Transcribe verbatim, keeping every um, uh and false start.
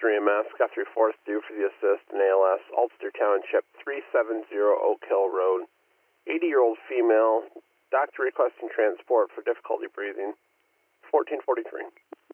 Ulster E M S, Guthrie fourth due for the assist in A L S, Ulster Township, three seventy Oak Hill Road. eighty-year-old female, doctor requesting transport for difficulty breathing, fourteen forty-three.